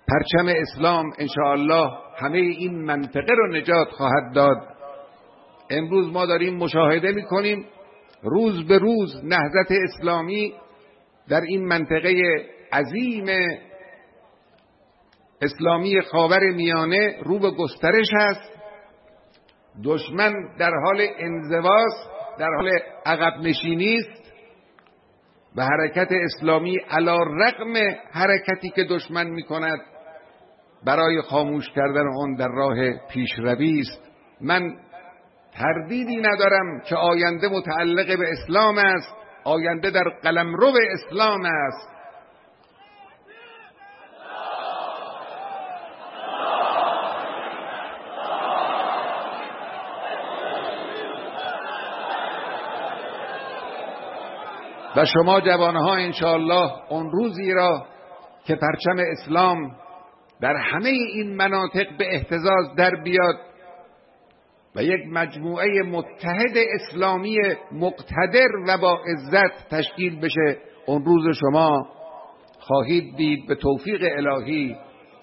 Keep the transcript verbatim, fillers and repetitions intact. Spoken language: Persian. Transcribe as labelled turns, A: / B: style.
A: پرچم اسلام انشاءالله همه این منطقه رو نجات خواهد داد. امروز ما داریم مشاهده میکنیم روز به روز نهضت اسلامی در این منطقه عظیم اسلامی خاور میانه رو به گسترش است. دشمن در حال انزواست، در حال عقب نشینی است و حرکت اسلامی علی رغم حرکتی که دشمن میکند برای خاموش کردن آن در راه پیشروی است. من تردیدی ندارم که آینده متعلق به اسلام است، آینده در قلمرو اسلام است. و شما جوانها انشاءالله اون روزی را که پرچم اسلام در همه این مناطق به اهتزاز در بیاد و یک مجموعه متحد اسلامی مقتدر و با عزت تشکیل بشه، اون روز شما خواهید دید به توفیق الهی